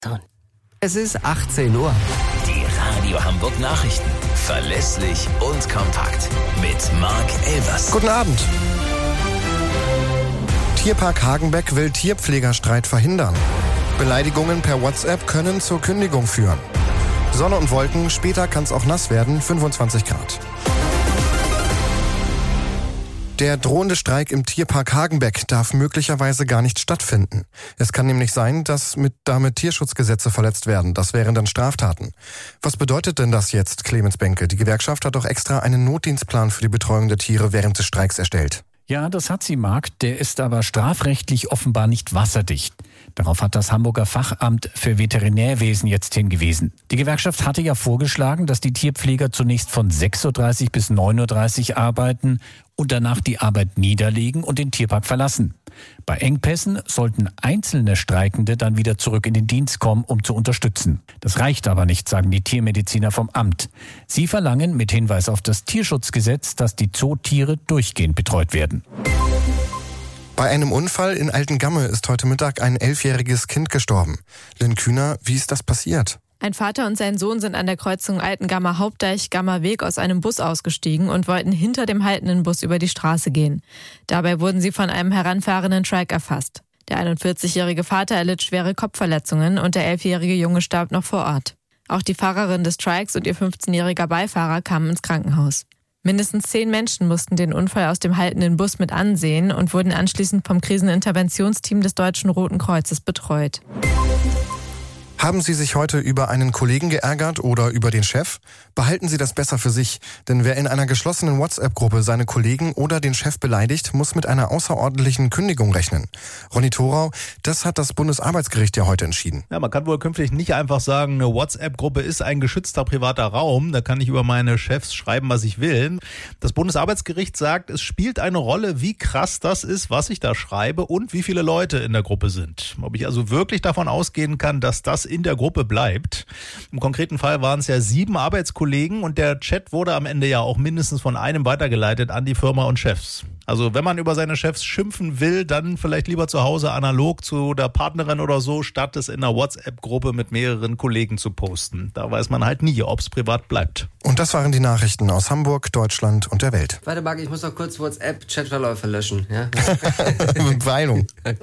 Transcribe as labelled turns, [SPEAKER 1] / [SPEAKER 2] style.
[SPEAKER 1] Es ist 18 Uhr.
[SPEAKER 2] Die Radio Hamburg Nachrichten. Verlässlich und kompakt. Mit Marc Elvers.
[SPEAKER 3] Guten Abend. Tierpark Hagenbeck will Tierpflegerstreit verhindern. Beleidigungen per WhatsApp können zur Kündigung führen. Sonne und Wolken, später kann es auch nass werden, 25 Grad. Der drohende Streik im Tierpark Hagenbeck darf möglicherweise gar nicht stattfinden. Es kann nämlich sein, dass damit Tierschutzgesetze verletzt werden. Das wären dann Straftaten. Was bedeutet denn das jetzt, Clemens Benke? Die Gewerkschaft hat doch extra einen Notdienstplan für die Betreuung der Tiere während des Streiks erstellt.
[SPEAKER 4] Ja, das hat sie, Marc. Der ist aber strafrechtlich offenbar nicht wasserdicht. Darauf hat das Hamburger Fachamt für Veterinärwesen jetzt hingewiesen. Die Gewerkschaft hatte ja vorgeschlagen, dass die Tierpfleger zunächst von 6.30 Uhr bis 9.30 Uhr arbeiten und danach die Arbeit niederlegen und den Tierpark verlassen. Bei Engpässen sollten einzelne Streikende dann wieder zurück in den Dienst kommen, um zu unterstützen. Das reicht aber nicht, sagen die Tiermediziner vom Amt. Sie verlangen mit Hinweis auf das Tierschutzgesetz, dass die Zootiere durchgehend betreut werden.
[SPEAKER 3] Bei einem Unfall in Altengamme ist heute Mittag ein 11-jähriges Kind gestorben. Lynn Kühner, wie ist das passiert?
[SPEAKER 5] Ein Vater und sein Sohn sind an der Kreuzung Altengammer Hauptdeich-Gammer Weg aus einem Bus ausgestiegen und wollten hinter dem haltenden Bus über die Straße gehen. Dabei wurden sie von einem heranfahrenden Truck erfasst. Der 41-jährige Vater erlitt schwere Kopfverletzungen und der 11-jährige Junge starb noch vor Ort. Auch die Fahrerin des Trucks und ihr 15-jähriger Beifahrer kamen ins Krankenhaus. Mindestens 10 Menschen mussten den Unfall aus dem haltenden Bus mit ansehen und wurden anschließend vom Kriseninterventionsteam des Deutschen Roten Kreuzes betreut.
[SPEAKER 3] Haben Sie sich heute über einen Kollegen geärgert oder über den Chef? Behalten Sie das besser für sich, denn wer in einer geschlossenen WhatsApp-Gruppe seine Kollegen oder den Chef beleidigt, muss mit einer außerordentlichen Kündigung rechnen. Ronny Thorau, das hat das Bundesarbeitsgericht ja heute entschieden.
[SPEAKER 6] Ja, man kann wohl künftig nicht einfach sagen, eine WhatsApp-Gruppe ist ein geschützter privater Raum, da kann ich über meine Chefs schreiben, was ich will. Das Bundesarbeitsgericht sagt, es spielt eine Rolle, wie krass das ist, was ich da schreibe und wie viele Leute in der Gruppe sind. Ob ich also wirklich davon ausgehen kann, dass das in der Gruppe bleibt. Im konkreten Fall waren es ja 7 Arbeitskollegen und der Chat wurde am Ende ja auch mindestens von einem weitergeleitet an die Firma und Chefs. Also wenn man über seine Chefs schimpfen will, dann vielleicht lieber zu Hause analog zu der Partnerin oder so, statt es in einer WhatsApp-Gruppe mit mehreren Kollegen zu posten. Da weiß man halt nie, ob es privat bleibt.
[SPEAKER 3] Und das waren die Nachrichten aus Hamburg, Deutschland und der Welt.
[SPEAKER 1] Warte, Marc, ich muss noch kurz WhatsApp-Chatverläufe löschen. Ja?
[SPEAKER 3] Meinung.